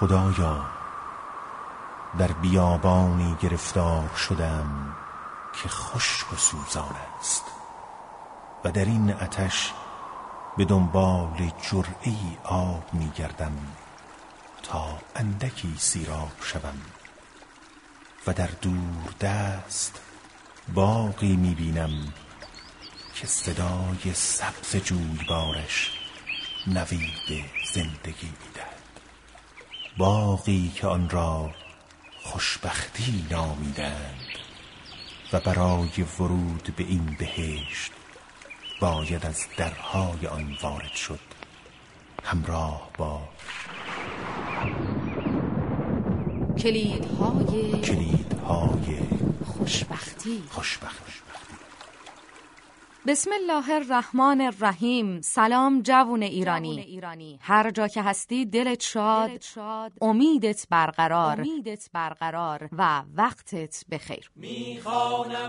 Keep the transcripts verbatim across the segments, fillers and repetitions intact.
خدایا در بیابانی گرفتار شدم که خشک و سوزان است و در این آتش به دنبال جرعه‌ای آب می گردم تا اندکی سیراب شوم و در دور دست باغی می بینم که صدای سبز جویبارش نوید زندگی می دهد. باغی که آن را خوشبختی نامیدند و برای ورود به این بهشت باید از درهای آن وارد شد همراه با کلیدهای کلیدهای خوشبختی. خوشبختی. بسم الله الرحمن الرحیم. سلام جوون ایرانی. ایرانی. هر جا که هستی دلت شاد، دلت شاد. امیدت برقرار. امیدت برقرار و وقتت بخیر. میخوانم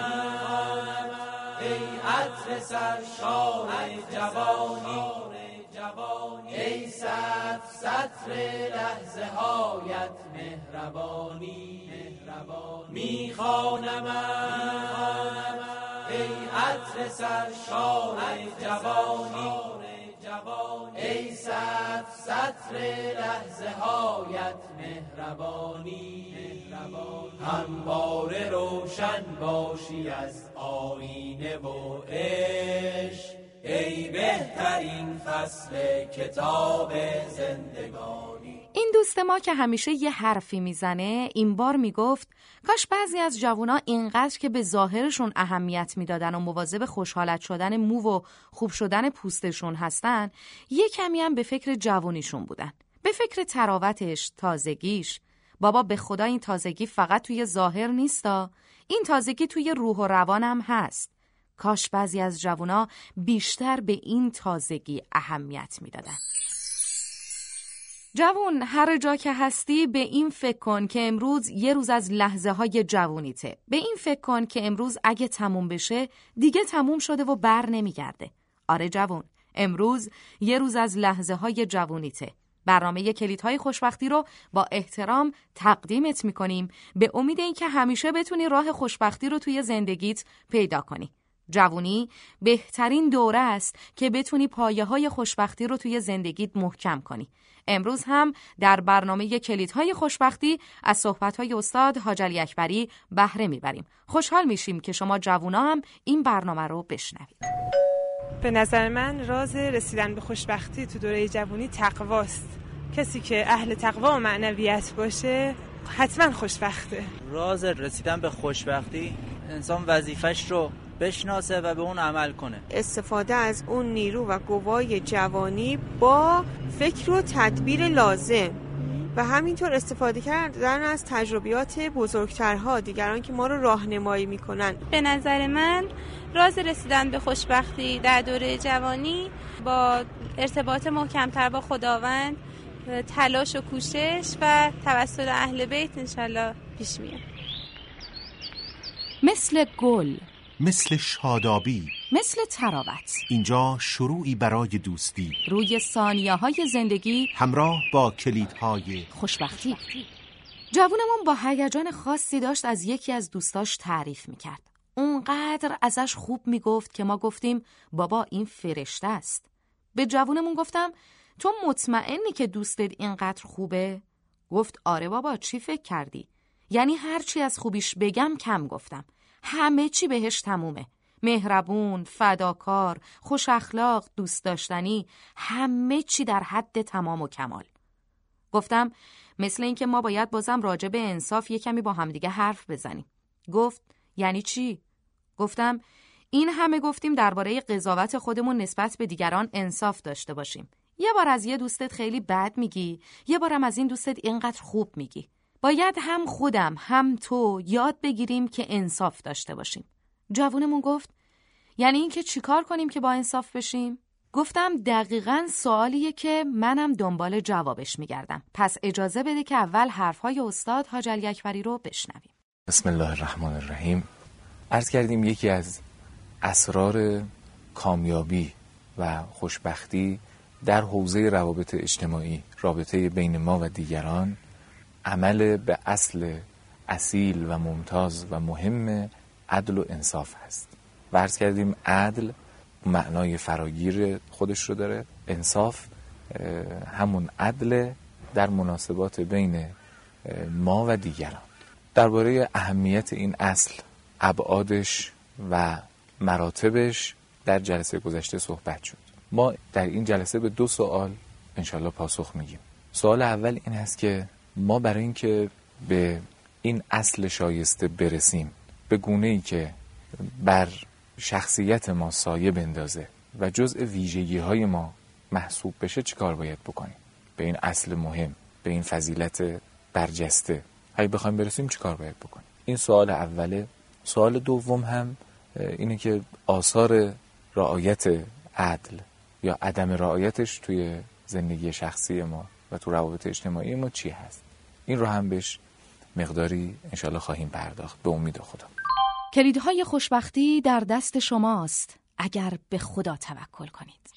ای عطر سرشار جوانی، ای صد سطر لحظه هایت مهربانی. میخوانم ای عطر سرشار جوانی، ای صد سطر لحظه هایت مهربانی. همواره روشن باشی از آینه و عشق، ای بهترین فصل کتاب زندگانی. این دوست ما که همیشه یه حرفی میزنه این بار میگفت کاش بعضی از جوونا اینقدر که به ظاهرشون اهمیت میدادن و مواظب خوشحالت شدن مو و خوب شدن پوستشون هستن، یه کمی هم به فکر جوونیشون بودن، به فکر تراوتش، تازگیش. بابا به خدا این تازگی فقط توی ظاهر نیستا، این تازگی توی روح و روانم هست. کاش بعضی از جوونا بیشتر به این تازگی اهمیت میدادن. جوون هر جا که هستی به این فکر کن که امروز یه روز از لحظه های جوونیته. به این فکر کن که امروز اگه تموم بشه دیگه تموم شده و بر نمیگرده. آره جوون، امروز یه روز از لحظه های جوونیته. برنامه کلیدهای خوشبختی رو با احترام تقدیمت میکنیم به امید این که همیشه بتونی راه خوشبختی رو توی زندگیت پیدا کنی. جوونی بهترین دوره است که بتونی پایه‌های خوشبختی رو توی زندگیت محکم کنی. امروز هم در برنامه کلیدهای خوشبختی از صحبت‌های استاد حاج علی اکبری بهره میبریم. خوشحال میشیم که شما جوونا هم این برنامه رو بشنوید. به نظر من راز رسیدن به خوشبختی تو دوره جوونی تقواست. کسی که اهل تقوا و معنویت باشه حتما خوشبخته. راز رسیدن به خوشبختی انسان وظیفش رو بشناسه و به اون عمل کنه. استفاده از اون نیرو و قوای جوانی با فکر و تدبیر لازم و همینطور استفاده کردن از تجربیات بزرگترها، دیگران که ما رو راهنمایی میکنن. به نظر من راز رسیدن به خوشبختی در دوره جوانی با ارتباط محکمتر با خداوند، تلاش و کوشش و توسل اهل بیت انشالله پیش میاد. مثل گل، مثل شادابی، مثل تراوت، اینجا شروعی برای دوستی روی ثانیه‌های زندگی همراه با کلیدهای خوشبختی. جوونمون با هیجان خاصی داشت از یکی از دوستاش تعریف میکرد. اونقدر ازش خوب میگفت که ما گفتیم بابا این فرشته است. به جوونمون گفتم تو مطمئنی که دوستت اینقدر خوبه؟ گفت آره بابا، چی فکر کردی؟ یعنی هر چی از خوبیش بگم کم گفتم. همه چی بهش تمومه. مهربون، فداکار، خوش اخلاق، دوست داشتنی، همه چی در حد تمام و کمال. گفتم مثل این که ما باید بازم راجع به انصاف یه کمی با همدیگه حرف بزنیم. گفت یعنی چی؟ گفتم این همه گفتیم درباره قضاوت خودمون نسبت به دیگران انصاف داشته باشیم. یه بار از یه دوستت خیلی بد میگی، یه بارم از این دوستت اینقدر خوب میگی. باید هم خودم هم تو یاد بگیریم که انصاف داشته باشیم. جوونمون گفت یعنی این که چیکار کنیم که با انصاف بشیم؟ گفتم دقیقاً سوالیه که منم دنبال جوابش میگردم. پس اجازه بده که اول حرفهای استاد حاج علی اکبری رو بشنویم. بسم الله الرحمن الرحیم. عرض کردیم یکی از اسرار کامیابی و خوشبختی در حوزه روابط اجتماعی، رابطه بین ما و دیگران، عمل به اصل اصیل و ممتاز و مهم عدل و انصاف هست. و عرض کردیم عدل معنای فراگیر خودش رو داره، انصاف همون عدل در مناسبات بین ما و دیگران. درباره اهمیت این اصل، ابعادش و مراتبش در جلسه گذشته صحبت شد. ما در این جلسه به دو سوال انشالله پاسخ میگیم. سوال اول این هست که ما برای اینکه به این اصل شایسته برسیم، به گونه‌ای که بر شخصیت ما سایه بندازه و جزء ویژگی‌های ما محسوب بشه، چی کار باید بکنیم؟ به این اصل مهم، به این فضیلت برجسته اگه بخوایم برسیم چی کار باید بکنیم؟ این سوال اوله. سوال دوم هم اینه که آثار رعایت عدل یا عدم رعایتش توی زندگی شخصی ما و تو روابط اجتماعی ما چی هست؟ این رو هم بهش مقداری انشالله خواهیم پرداخت به امید خدا. کلیدهای خوشبختی در دست شماست اگر به خدا توکل کنید.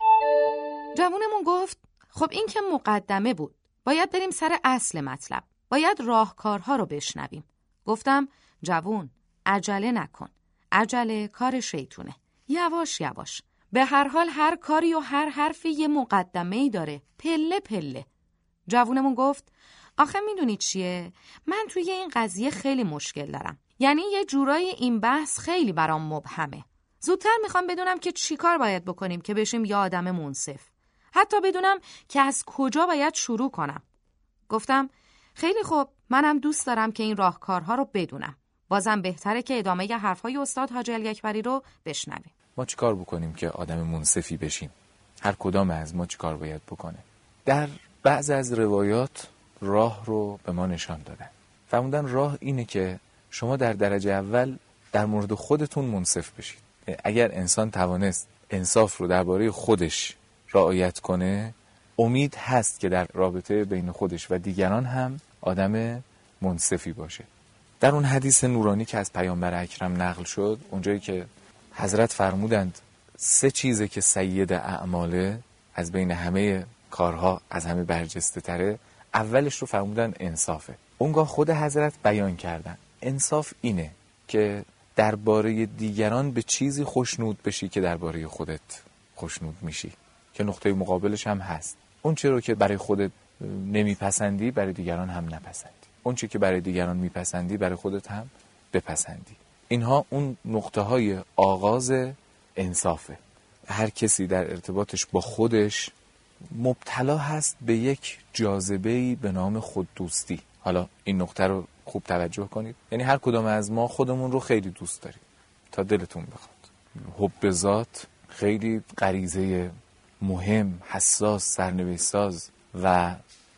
جوونمون گفت خب این که مقدمه بود، باید بریم سر اصل مطلب، باید راهکارها رو بشنویم. گفتم جوون عجله نکن، عجله کار شیطونه، یواش یواش. به هر حال هر کاری و هر حرفی یه مقدمه‌ای داره، پله پله. جوونمون گفت آخه میدونی چیه؟ من توی این قضیه خیلی مشکل دارم، یعنی یه جورایی این بحث خیلی برام مبهمه. زودتر میخوام بدونم که چی کار باید بکنیم که بشیم یه آدم منصف، حتی بدونم که از کجا باید شروع کنم. گفتم خیلی خوب، منم دوست دارم که این راهکارها رو بدونم. بازم بهتره که ادامه ی حرفای استاد حاجی علی اکبری رو بشنویم. ما چی کار بکنیم که آدم منصفی بشیم؟ هر کدام از ما چی کار باید بکنه؟ در بعض از روایات راه رو به ما نشان دادن. فرمودن راه اینه که شما در درجه اول در مورد خودتون منصف بشید. اگر انسان توانست انصاف رو درباره خودش رعایت کنه، امید هست که در رابطه بین خودش و دیگران هم آدم منصفی باشه. در اون حدیث نورانی که از پیامبر اکرم نقل شد، اونجایی که حضرت فرمودند سه چیزه که سید اعماله، از بین همه کارها از همه برجسته تره، اولش رو فرمودن انصافه. اونگاه خود حضرت بیان کردن انصاف اینه که درباره دیگران به چیزی خوشنود بشی که درباره خودت خوشنود میشی، که نقطه مقابلش هم هست. اون چی رو که برای خودت نمیپسندی برای دیگران هم نپسندی، اون چی که برای دیگران میپسندی برای خودت هم بپسندی. اینها اون نقطه های آغاز انصافه. هر کسی در ارتباطش با خودش مبتلا هست به یک جاذبه‌ای به نام خوددوستی. حالا این نقطه رو خوب توجه کنید، یعنی هر کدام از ما خودمون رو خیلی دوست داریم تا دلتون بخواد. حب ذات خیلی غریزه مهم، حساس، سرنوشت‌ساز و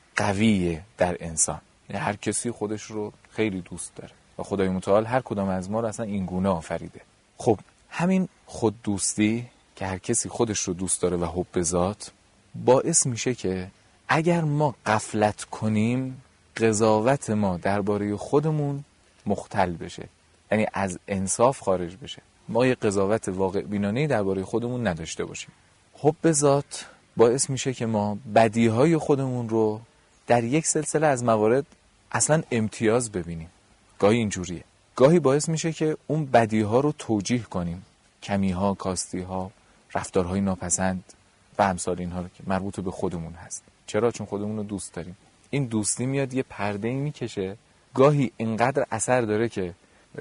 قویه در انسان. یعنی هر کسی خودش رو خیلی دوست داره و خدای متعال هر کدام از ما رو اصلا این گونه آفریده. خب همین خوددوستی که هر کسی خودش رو دوست داره و حب ذات باعث میشه که اگر ما غفلت کنیم قضاوت ما درباره خودمون مختل بشه، یعنی از انصاف خارج بشه، ما یه قضاوت واقع بینانه‌ای درباره خودمون نداشته باشیم. حب ذات باعث میشه که ما بدیهای خودمون رو در یک سلسله از موارد اصلا امتیاز ببینیم. گاهی اینجوریه، گاهی باعث میشه که اون بدیها رو توجیه کنیم، کمیها، کاستیها، رفتارهای ناپسند و امثال اینها رو که مربوط به خودمون هست. چرا؟ چون خودمون رو دوست داریم. این دوستی میاد یه پرده‌ای میکشه، گاهی اینقدر اثر داره که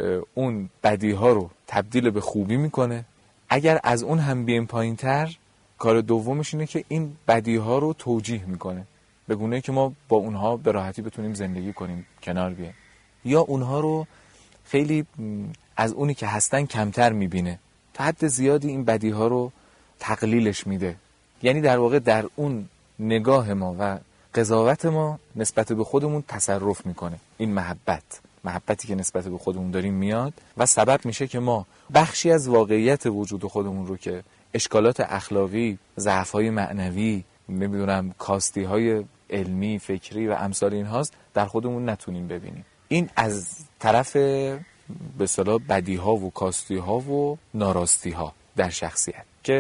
اون بدیها رو تبدیل به خوبی میکنه. اگر از اون هم بیایم پایین‌تر، کار دومش اینه که این بدیها رو توجیه میکنه به گونه‌ای که ما با اونها به راحتی بتونیم زندگی کنیم، کنار بیایم، یا اونها رو خیلی از اونی که هستن کمتر میبینه، تا حد زیادی این بدیها رو تقلیلش میده. یعنی در واقع در اون نگاه ما و قضاوت ما نسبت به خودمون تصرف میکنه. این محبت محبتی که نسبت به خودمون داریم میاد و سبب میشه که ما بخشی از واقعیت وجود خودمون رو که اشکالات اخلاقی، ضعف‌های معنوی، نمیدونم کاستی‌های علمی، فکری و امثال این هاست، در خودمون نتونیم ببینیم. این از طرف به اصطلاح بدی‌ها و کاستی‌ها و ناراستی‌ها در شخصیت، که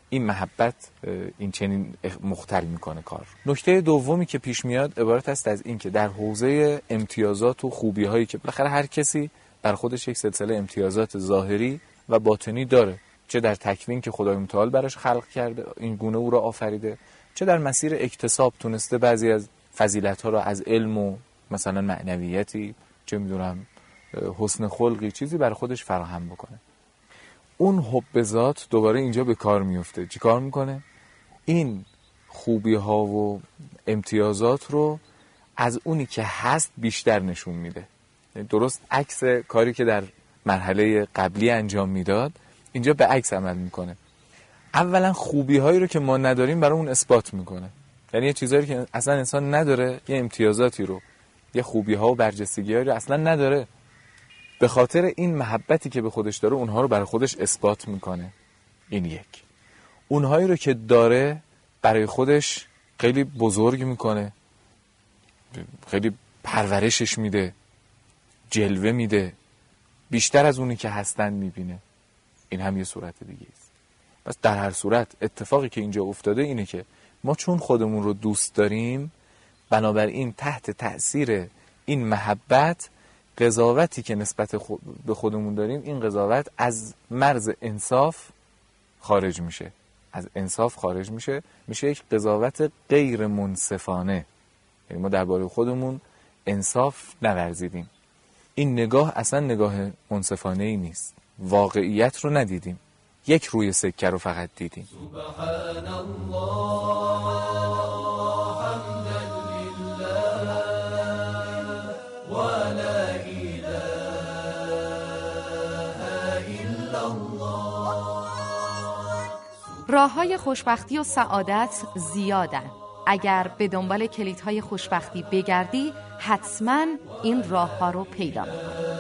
این محبت این چنین مختل میکنه کار. نکته دومی که پیش میاد عبارت است از این که در حوزه امتیازات و خوبی هایی که بالاخره هر کسی بر خودش یک سلسله امتیازات ظاهری و باطنی داره، چه در تکوین که خدای متعال براش خلق کرده این گونه او را آفریده، چه در مسیر اکتساب تونسته بعضی از فضیلت ها را از علم و مثلا معنویتی، چه میدونم حسن خلقی، چیزی بر خودش فراهم بکنه. اون حب ذات دوباره اینجا به کار میفته. چی کار میکنه؟ این خوبی ها و امتیازات رو از اونی که هست بیشتر نشون میده. درست عکس کاری که در مرحله قبلی انجام میداد اینجا به عکس عمل میکنه. اولا خوبی هایی رو که ما نداریم برای اون اثبات میکنه. یعنی یه چیزایی که اصلا انسان نداره، یه امتیازاتی رو، یه خوبی ها و برجستگی هایی رو اصلا نداره، به خاطر این محبتی که به خودش داره اونها رو برای خودش اثبات میکنه. این یک. اونهایی رو که داره برای خودش خیلی بزرگ میکنه، خیلی پرورشش میده، جلوه میده، بیشتر از اونی که هستن میبینه. این هم یه صورت دیگه است. پس در هر صورت اتفاقی که اینجا افتاده اینه که ما چون خودمون رو دوست داریم، بنابراین تحت تأثیر این محبت قضاوتی که نسبت خود به خودمون داریم، این قضاوت از مرز انصاف خارج میشه، از انصاف خارج میشه، میشه یک قضاوت غیر منصفانه. یعنی ما درباره خودمون انصاف نورزیدیم. این نگاه اصلا نگاه منصفانه ای نیست. واقعیت رو ندیدیم، یک روی سکه رو فقط دیدیم. سبحان الله حمدا لله و لا اله الا الله. راه‌های خوشبختی و سعادت زیادن. اگر به دنبال کلیدهای خوشبختی بگردی، حتما این راه‌ها رو پیدا می‌کنی.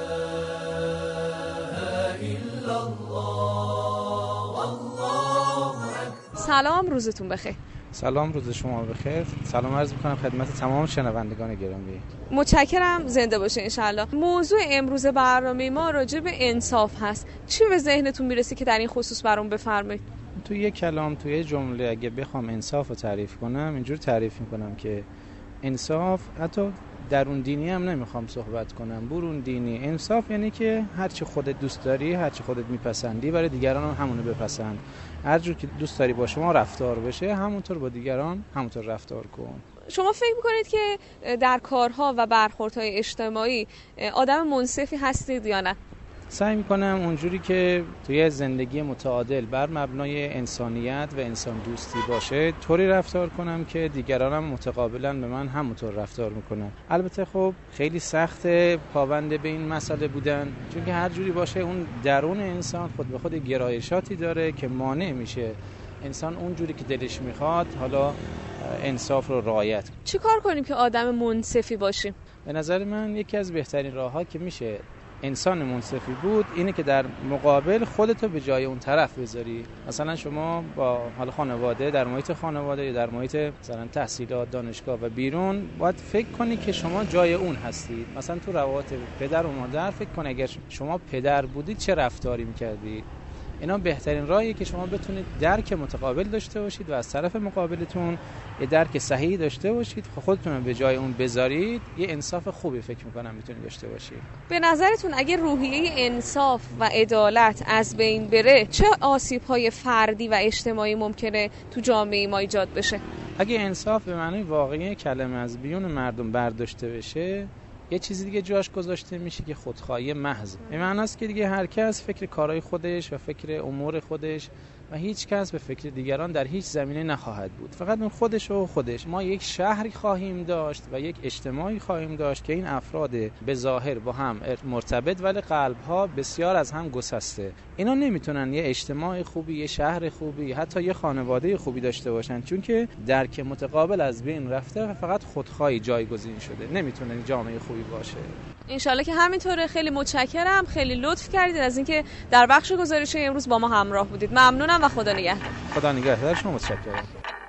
سلام، روزتون بخیر. سلام، روز شما بخیر. سلام عرض می‌کنم خدمت تمام شنوندگان گرامی. متشکرم، زنده باشه انشالله. موضوع امروز برنامه ما راجع به انصاف هست. چی به ذهنتون میرسه که در این خصوص برام بفرمایید؟ تو یک کلام، تو یک جمله اگه بخوام انصاف رو تعریف کنم، اینجور تعریف می‌کنم که انصاف، حتی درون دینی هم نمیخوام صحبت کنم، برون دینی، انصاف یعنی که هر چی خودت دوست داری، هر چی خودت میپسندی، برای دیگران هم همونو بپسند. هر جور که دوست داری با شما رفتار بشه، همونطور با دیگران همونطور رفتار کن. شما فکر میکنید که در کارها و برخوردهای اجتماعی آدم منصفی هستید یا نه؟ سعی میکنم اونجوری که توی زندگی متعادل بر مبنای انسانیت و انسان دوستی باشه طوری رفتار کنم که دیگرانم متقابلا به من همونطور رفتار میکنن. البته خب خیلی سخت پابند به این مسئله بودن، چون که هر جوری باشه اون درون انسان خود به خود گرایشاتی داره که مانع میشه انسان اونجوری که دلش میخواد حالا انصاف رو رعایت کنه. چی کار کنیم که آدم منصفی باشیم؟ به نظر من یکی از بهترین راه‌ها که میشه انسان منصفی بود اینه که در مقابل خودتو به جای اون طرف بذاری. مثلا شما با حال خانواده، در محیط خانواده یا در محیط مثلا تحصیلات، دانشگاه و بیرون باید فکر کنی که شما جای اون هستید. مثلا تو روابط پدر و مادر فکر کن اگر شما پدر بودید چه رفتاری می‌کردید. اینا بهترین راهیه که شما بتونید درک متقابل داشته باشید و از طرف مقابلتون یه درک صحیحی داشته باشید، خودتون به جای اون بذارید، یه انصاف خوبی فکر می‌کنم میتونید داشته باشید. به نظرتون اگه روحیه انصاف و عدالت از بین بره چه آسیب‌های فردی و اجتماعی ممکنه تو جامعه ما ایجاد بشه؟ اگه انصاف به معنای واقعی کلمه از بیون مردم برداشته بشه، یه چیزی دیگه جاش گذاشته میشه که خودخواهی محض. این معنی است که دیگه هر کس فکر کارهای خودش و فکر امور خودش و هیچ کس به فکر دیگران در هیچ زمینه نخواهد بود، فقط اون خودش و خودش. ما یک شهری خواهیم داشت و یک اجتماعی خواهیم داشت که این افراد به ظاهر با هم مرتبط ولی قلبها بسیار از هم گسسته. اینا نمیتونن یه اجتماع خوبی، یه شهر خوبی، حتی یه خانواده خوبی داشته باشن، چون که درک متقابل از بین رفته و فقط خودخواهی جایگزین شده. نمیتونه جامعه خوبی باشه. انشالله که همینطوره. خیلی متشکرم، خیلی لطف کردید از اینکه در بخش گزارش امروز با ما همراه بودید. ممنونم و خدا نگهدار. خدا نگهدار شما. متشکرم.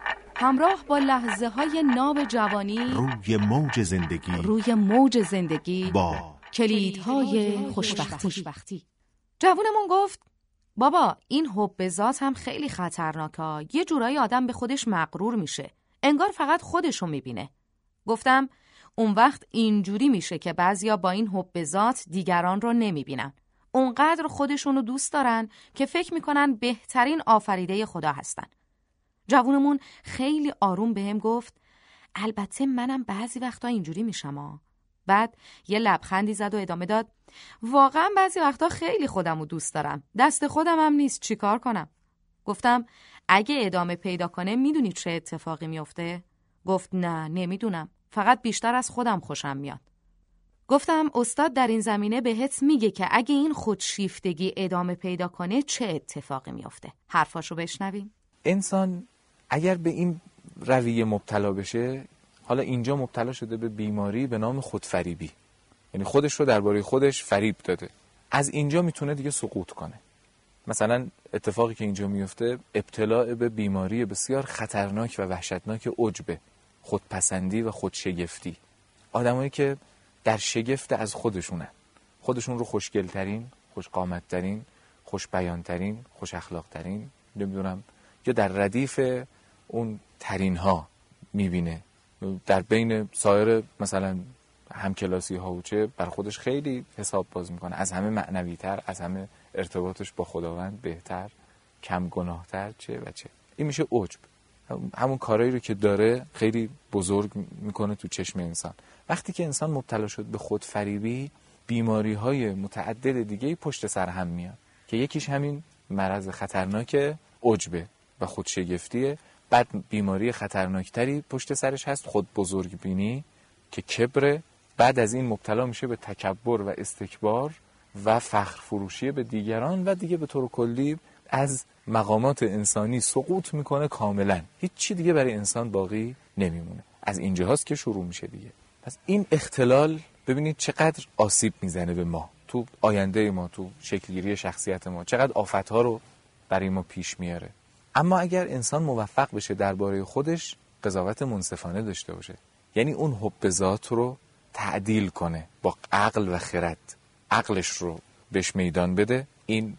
همراه با لحظه های ناب جوانی روی موج زندگی روی موج زندگی با کلیدهای خوشبختی. جوونمون گفت بابا این حب به ذات هم خیلی خطرناکه. یه جورایی آدم به خودش مغرور میشه، انگار فقط خودشو میبینه. گفتم اون وقت اینجوری میشه که بعضیا با این حب به ذات دیگران رو نمیبینن. اونقدر خودشونو دوست دارن که فکر میکنن بهترین آفریده خدا هستن. جوونمون خیلی آروم بهم گفت البته منم بعضی وقتا اینجوری میشم ها. بعد یه لبخندی زد و ادامه داد واقعا بعضی وقتا خیلی خودمو دوست دارم، دست خودم هم نیست چیکار کنم. گفتم اگه ادامه پیدا کنه میدونی چه اتفاقی میفته؟ گفت نه نمیدونم، فقط بیشتر از خودم خوشم میاد. گفتم استاد در این زمینه بهت میگه که اگه این خودشیفتگی ادامه پیدا کنه چه اتفاقی میفته. حرفاشو بشنویم. انسان اگر به این رویه مبتلا بشه، حالا اینجا مبتلا شده به بیماری به نام خودفریبی، یعنی خودش رو درباره خودش فریب داده، از اینجا میتونه دیگه سقوط کنه. مثلا اتفاقی که اینجا میفته ابتلا به بیماری بسیار خطرناک و وحشتناک عجب، خودپسندی و خودشگفتی. آدمایی که در شگفت از خودشونن، خودشون رو خوشگلترین، خوشقامتترین، خوشبیانترین، خوش اخلاقترین، نمیدونم، یا در ردیف اون ترین ها میبینه، در بین سایر مثلا همکلاسی ها و چه بر خودش خیلی حساب باز میکنه، از همه معنوی تر، از همه ارتباطش با خداوند بهتر، کم گناهتر، چه و چه. این میشه عجب، همون کارایی رو که داره خیلی بزرگ میکنه تو چشم انسان. وقتی که انسان مبتلا شد به خودفریبی، بیماری های متعدد دیگه پشت سر هم میاد که یکیش همین مرض خطرناک عجبه و خودشگفتیه. بعد بیماری خطرناکتری پشت سرش هست، خود بزرگ بینی که کبره. بعد از این مبتلا میشه به تکبر و استکبار و فخر فروشی به دیگران و دیگه به طور کلی از مقامات انسانی سقوط میکنه کاملا. هیچ چی دیگه برای انسان باقی نمیمونه. از اینجاست که شروع میشه دیگه. پس این اختلال ببینید چقدر آسیب میزنه به ما، تو آینده ما، تو شکلگیری شخصیت ما، چقدر آفتها رو برای ما پیش میاره. اما اگر انسان موفق بشه درباره خودش قضاوت منصفانه داشته باشه، یعنی اون حب ذات رو تعدیل کنه با عقل و خرد، عقلش رو بهش میدان بده، این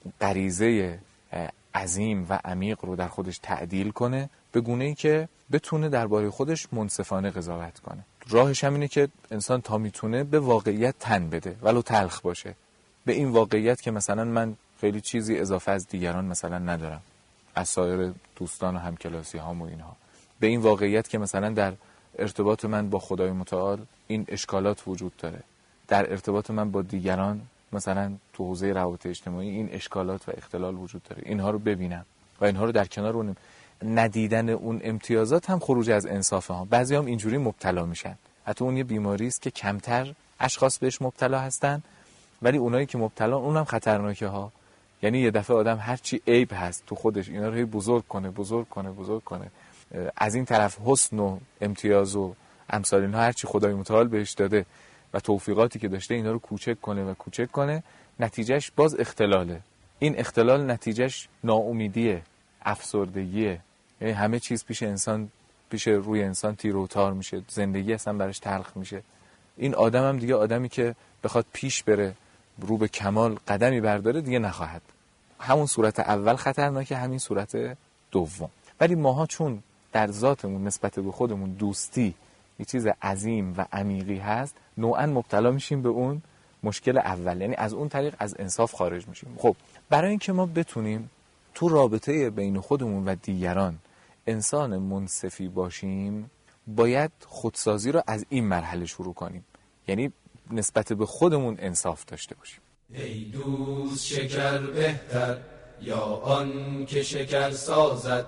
غریزه عظیم و عمیق رو در خودش تعدیل کنه به گونه‌ای که بتونه درباره خودش منصفانه قضاوت کنه. راهش هم اینه که انسان تا میتونه به واقعیت تن بده، ولو تلخ باشه، به این واقعیت که مثلا من خیلی چیزی اضافه از دیگران مثلا ندارم، از سایر دوستان و همکلاسی هام و اینها، به این واقعیت که مثلا در ارتباط من با خدای متعال این اشکالات وجود داره، در ارتباط من با دیگران مثلا تو حوزه روابط اجتماعی این اشکالات و اختلال وجود داره، اینها رو ببینم و اینها رو در کنار اون ندیدن اون امتیازات هم خروج از انصاف ها. بعضی هم اینجوری مبتلا میشن، حتی اون یه بیماری است که کمتر اشخاص بهش مبتلا هستن، ولی اونایی که مبتلا اونم خطرناکه ها. یعنی یه دفعه آدم هر چی عیب هست تو خودش اینا رو هی بزرگ کنه بزرگ کنه بزرگ کنه، از این طرف حسن و امتیاز و امثال اینها هر چی خدای متعال بهش داده و توفیقاتی که داشته اینا رو کوچک کنه و کوچک کنه، نتیجهش باز اختلاله. این اختلال نتیجهش ناامیدیه، افسردگیه، یعنی همه چیز پیش انسان، پیش روی انسان تیر و تار میشه، زندگی اصلا براش تلخ میشه. این آدم هم دیگه آدمی که بخواد پیش بره، رو به کمال قدمی برداره دیگه نخواهد. همون صورت اول خطرناکه، همین صورت دوم. ولی ماها چون در ذاتمون نسبت به خودمون دوستی یه چیز عظیم و عمیقی هست، نوعا مبتلا میشیم به اون مشکل اول، یعنی از اون طریق از انصاف خارج میشیم. خب برای اینکه ما بتونیم تو رابطه بین خودمون و دیگران انسان منصفی باشیم، باید خودسازی رو از این مرحله شروع کنیم، یعنی نسبت به خودمون انصاف داشته باشیم. ای دوست شکر بهتر یا آن که شکر سازد،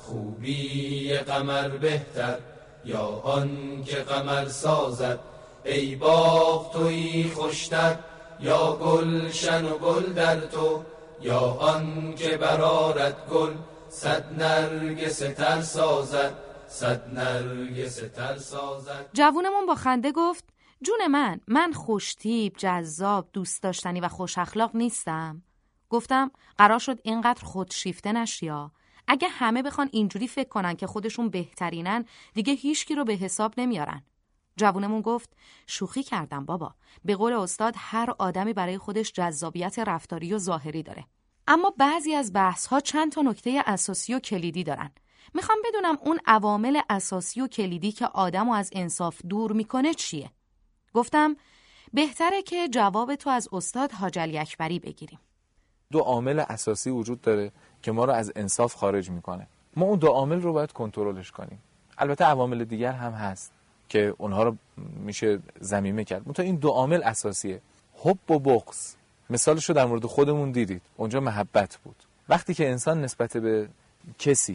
خوبی قمر بهتر یا آن که قمر سازد، ای باغ تویی خوشتر یا گلشن و گل در تو، یا آن که برآرد گل صد نرگس تر سازد، صد نرگس تر سازد. جوونمون با خنده گفت جون من، من خوشتیپ، جذاب، دوست داشتنی و خوش اخلاق نیستم. گفتم قرار شد اینقدر خودشیفته نشیا. اگه همه بخوان اینجوری فکر کنن که خودشون بهترینن، دیگه هیچکی رو به حساب نمیارن. جوونمون گفت شوخی کردم بابا، به قول استاد هر آدمی برای خودش جذابیت رفتاری و ظاهری داره، اما بعضی از بحث‌ها چند تا نکته اساسی و کلیدی دارن. میخوام بدونم اون عوامل اساسی و کلیدی که آدمو از انصاف دور میکنه چیه؟ گفتم بهتره که جواب تو از استاد حاج علی اکبری بگیریم. دو عامل اساسی وجود داره که ما رو از انصاف خارج میکنه. ما اون دو عامل رو باید کنترلش کنیم. البته عوامل دیگر هم هست که اونها رو میشه ضمیمه کرد. منتها این دو عامل اساسیه. حب و بغض. مثالش رو در مورد خودمون دیدید. اونجا محبت بود. وقتی که انسان نسبت به کسی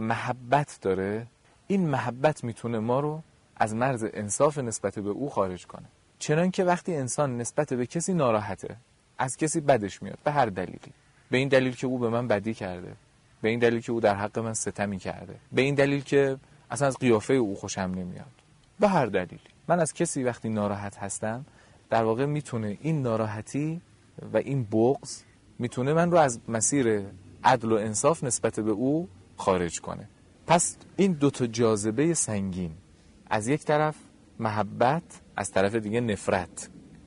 محبت داره، این محبت میتونه ما رو از مرز انصاف نسبت به او خارج کنه. چنان که وقتی انسان نسبت به کسی ناراحته، از کسی بدش میاد به هر دلیلی، به این دلیل که او به من بدی کرده، به این دلیل که او در حق من ستمی کرده، به این دلیل که اصلا از قیافه او خوشم نمیاد، به هر دلیلی من از کسی وقتی ناراحت هستم، در واقع میتونه این ناراحتی و این بغض میتونه من رو از مسیر عدل و انصاف نسبت به او خارج کنه. پس این دوتا جاذبه سنگین، از یک طرف محبت، از طرف دیگه نفرت،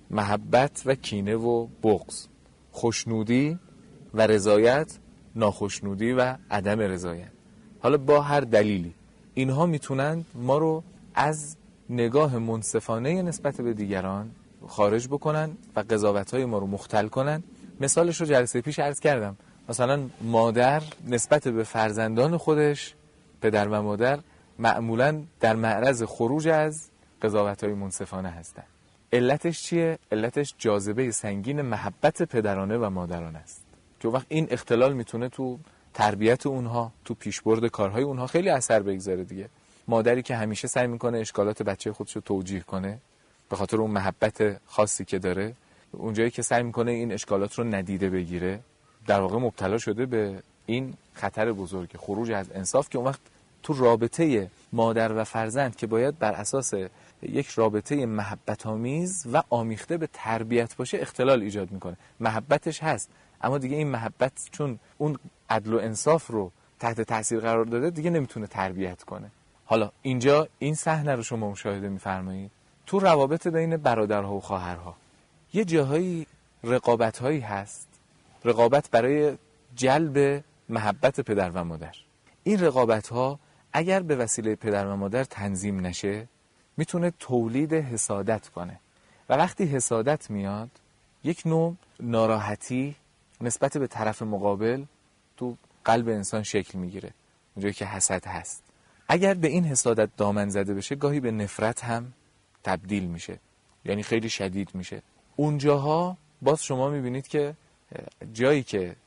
محبت و کینه و بغض، خوشنودی و رضایت، ناخوشنودی و عدم رضایت، حالا با هر دلیلی، اینها میتونن ما رو از نگاه منصفانه نسبت به دیگران خارج بکنن و قضاوت‌های ما رو مختل کنن. مثالش رو جلسه پیش عرض کردم. مثلا مادر نسبت به فرزندان خودش، پدر و مادر معمولاً در معرض خروج از قضاوت‌های منصفانه هستن. علتش چیه؟ علتش جاذبه سنگین محبت پدرانه و مادرانه است که وقت این اختلال میتونه تو تربیت اونها، تو پیشبرد کارهای اونها خیلی اثر بگذاره دیگه. مادری که همیشه سعی میکنه اشکالات بچه خودش رو توجیه کنه به خاطر اون محبت خاصی که داره، اونجایی که سعی میکنه این اشکالات رو ندیده بگیره، در واقع مبتلا شده به این خطر بزرگ خروج از انصاف که اون وقت تو رابطه مادر و فرزند که باید بر اساس یک رابطه محبت آمیز و آمیخته به تربیت باشه اختلال ایجاد میکنه. محبتش هست اما دیگه این محبت چون اون عدل و انصاف رو تحت تاثیر قرار داده دیگه نمیتونه تربیت کنه. حالا اینجا این صحنه رو شما مشاهده میفرمایید تو روابط بین برادرها و خواهرها. یه جاهایی رقابت‌هایی هست، رقابت برای جلب محبت پدر و مادر. این رقابت‌ها اگر به وسیله پدر و مادر تنظیم نشه میتونه تولید حسادت کنه و وقتی حسادت میاد یک نوع ناراحتی نسبت به طرف مقابل تو قلب انسان شکل میگیره، اونجایی که حسد هست. اگر به این حسادت دامن زده بشه گاهی به نفرت هم تبدیل میشه، یعنی خیلی شدید میشه. اونجاها باز شما میبینید که جایی که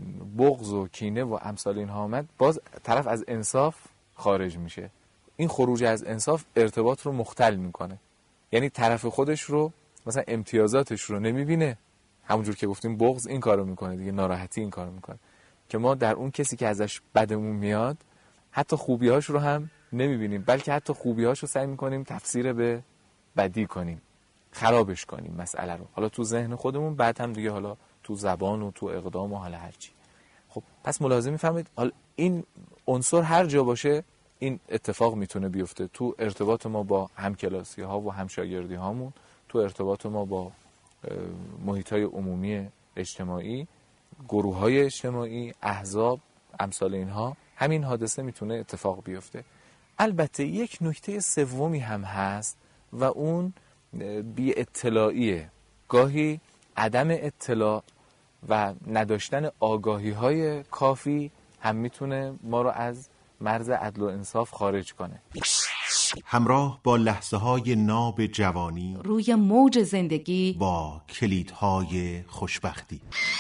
بغض و کینه و امثال اینها آمد باز طرف از انصاف خارج میشه. این خروج از انصاف ارتباط رو مختل میکنه، یعنی طرف خودش رو مثلا امتیازاتش رو نمیبینه، همونجور که گفتیم بغض این کارو میکنه دیگه، ناراحتی این کارو میکنه که ما در اون کسی که ازش بدمون میاد حتی خوبی‌هاش رو هم نمیبینیم، بلکه حتی خوبی‌هاش رو سعی میکنیم تفسیر به بدی کنیم، خرابش کنیم مسئله رو، حالا تو ذهن خودمون، بعد هم دیگه حالا تو زبان و تو اقدام و حالا هرچی. خب پس ملاحظه میفهمید حالا این عنصر هر جا باشه این اتفاق میتونه بیفته، تو ارتباط ما با همکلاسی ها و همشاگردی هامون، تو ارتباط ما با محیط های عمومی اجتماعی، گروه های اجتماعی، احزاب، امثال اینها، همین حادثه میتونه اتفاق بیفته. البته یک نکته سومی هم هست و اون بی اطلاعیه. گاهی عدم اطلاع و نداشتن آگاهی های کافی هم میتونه ما رو از مرز عدل و انصاف خارج کنه. همراه با لحظه های ناب جوانی روی موج زندگی با کلیدهای خوشبختی.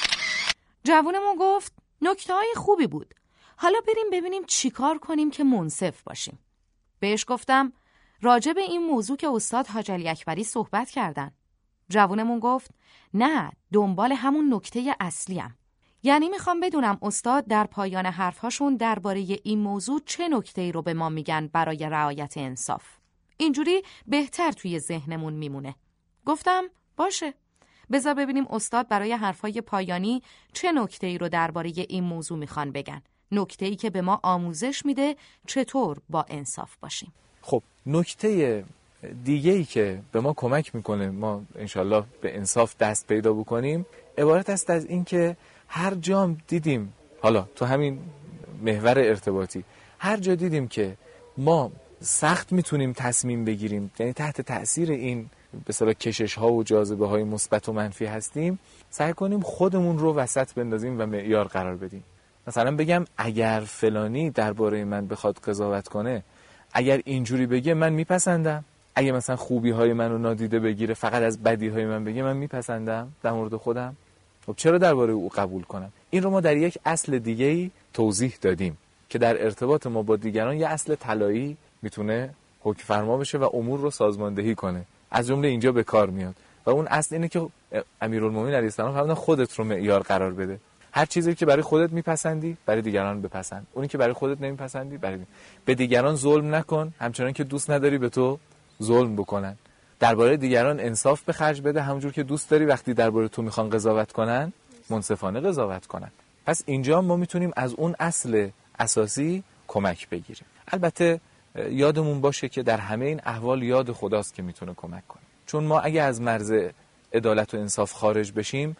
جوونمون گفت نکته های خوبی بود، حالا بریم ببینیم چی کار کنیم که منصف باشیم. بهش گفتم راجع به این موضوع که استاد حاج علی اکبری صحبت کردن. جوونمون گفت نه، دنبال همون نکته اصلیم. یعنی میخوام بدونم استاد در پایان حرفهاشون درباره این موضوع چه نکته‌ای رو به ما میگن برای رعایت انصاف. اینجوری بهتر توی ذهنمون میمونه. گفتم باشه، بذار ببینیم استاد برای حرفهای پایانی چه نکته‌ای رو درباره این موضوع میخوان بگن. نکته‌ای که به ما آموزش میده چطور با انصاف باشیم. خب نکته دیگه‌ای که به ما کمک میکنه ما انشالله به انصاف دست پیدا بکنیم عبارت است از این که هر جام دیدیم، حالا تو همین محور ارتباطی، هر جا دیدیم که ما سخت میتونیم تصمیم بگیریم، یعنی تحت تأثیر این به اصطلاح کشش ها و جاذبه های مثبت و منفی هستیم، سعی کنیم خودمون رو وسط بندازیم و معیار قرار بدیم. مثلا بگم اگر فلانی درباره من بخواد قضاوت کنه، اگر اینجوری بگه من میپسندم، اگه مثلا خوبی های منو نادیده بگیره، فقط از بدی های من بگه، من میپسندم در مورد خودم. خب چرا درباره او قبول کنم؟ این رو ما در یک اصل دیگه‌ای توضیح دادیم که در ارتباط ما با دیگران یه اصل طلایی میتونه حکم فرما بشه و امور رو سازماندهی کنه. از جمله اینجا به کار میاد و اون اصل اینه که امیرالمومنین علیه السلام فرمودن خودت رو معیار قرار بده. هر چیزی که برای خودت میپسندی برای دیگران بپسند، اونی که برای خودت نمیپسندی برای دی... به دیگران ظلم نکن همچنان که دوست نداری به تو ظلم بکنن. درباره دیگران انصاف به خرج بده همونجور که دوست داری وقتی درباره تو میخوان قضاوت کنن منصفانه قضاوت کنن. پس اینجا ما میتونیم از اون اصل اساسی کمک بگیریم. البته یادمون باشه که در همه این احوال یاد خداست که میتونه کمک کنه، چون ما اگه از مرز عدالت و انصاف خارج بشیم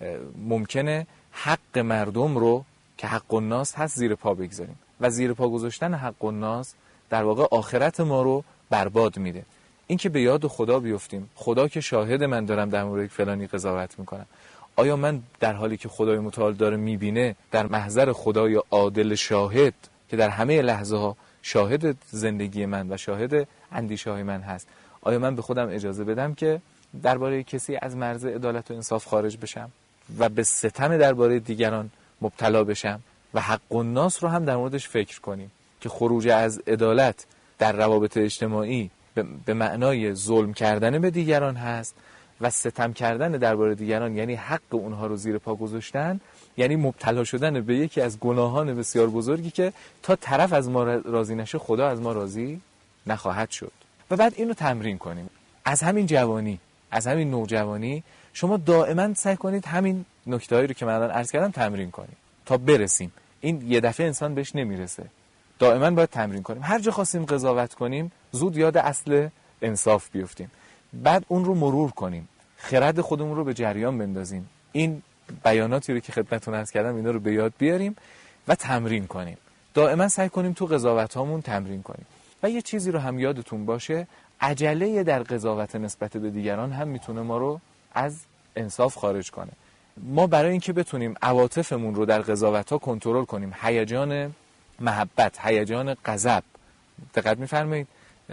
ممکنه حق مردم رو که حق الناس هست زیر پا بگذاریم و زیر پا گذاشتن حق الناس در واقع آخرت ما رو برباد میده. این که به یاد خدا بیفتیم، خدا که شاهد من دارم در مورد فلانی قضاوت میکنم، آیا من در حالی که خدای متعال داره میبینه در محضر خدای عادل شاهد که در همه لحظه ها شاهد زندگی من و شاهد اندیشه های من هست، آیا من به خودم اجازه بدم که درباره کسی از مرز عدالت و انصاف خارج بشم و به ستم درباره دیگران مبتلا بشم؟ و حق الناس رو هم در موردش فکر کنیم که خروج از عدالت در روابط اجتماعی به معنای ظلم کردن به دیگران هست و ستم کردن درباره دیگران یعنی حق اونها رو زیر پا گذاشتن، یعنی مبتلا شدن به یکی از گناهان بسیار بزرگی که تا طرف از ما راضی نشه خدا از ما راضی نخواهد شد. و بعد اینو تمرین کنیم از همین جوانی، از همین نوجوانی. شما دائما سعی کنید همین نکتهایی رو که من الان عرض کردم تمرین کنید تا برسیم. این یه دفعه انسان بهش نمیرسه، دائما باید تمرین کنیم. هر جا خواستیم قضاوت کنیم زود یاد اصل انصاف بیفتیم، بعد اون رو مرور کنیم، خرد خودمون رو به جریان بندازیم، این بیاناتی رو که خدمتتون عرض کردم اینا رو به یاد بیاریم و تمرین کنیم. دائما سعی کنیم تو قضاوت هامون تمرین کنیم. و یه چیزی رو هم یادتون باشه، عجله در قضاوت نسبت به دیگران هم میتونه ما رو از انصاف خارج کنه. ما برای اینکه بتونیم عواطفمون رو در قضاوت ها کنترل کنیم، هیجان محبت، هیجان غضب، دقت می‌فرمایید،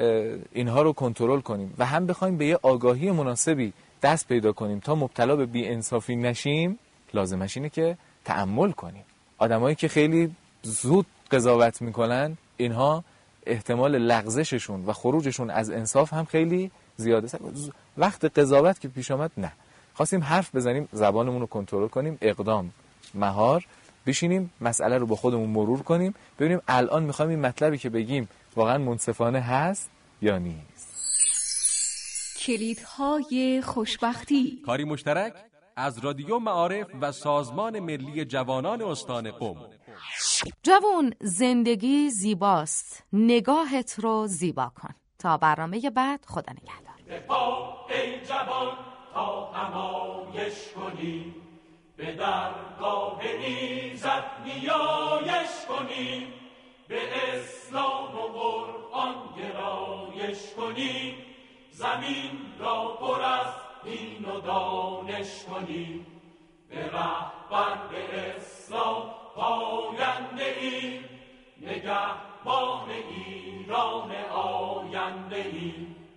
اینها رو کنترل کنیم و هم بخوایم به یه آگاهی مناسبی دست پیدا کنیم تا مبتلا به بی‌انصافی نشیم، لازمش اینه که تأمل کنیم. آدمایی که خیلی زود قضاوت میکنن اینها احتمال لغزششون و خروجشون از انصاف هم خیلی زیاده. وقت قضاوت که پیش آمد نه، خواستیم حرف بزنیم زبانمون رو کنترل کنیم، اقدام مهار بشینیم مسئله رو با خودمون مرور کنیم ببینیم الان میخوایم این مطلبی که بگیم واقعا منصفانه هست یا نیست. کلیدهای خوشبختی، کاری مشترک از رادیو معارف و سازمان ملی جوانان استان قم. جوان، زندگی زیباست، نگاهت رو زیبا کن. تا برنامه بعد، خدا نگهدار. بپا ای جوان تا نمایش کنی، به درگاه ایزد نیایش کنی، به اسلام و قرآن گرایش کنی، زمین را پر از دین و دانش کنی، به رهبر به اسلام پاینده ای، نگهبان ایران آینده ای.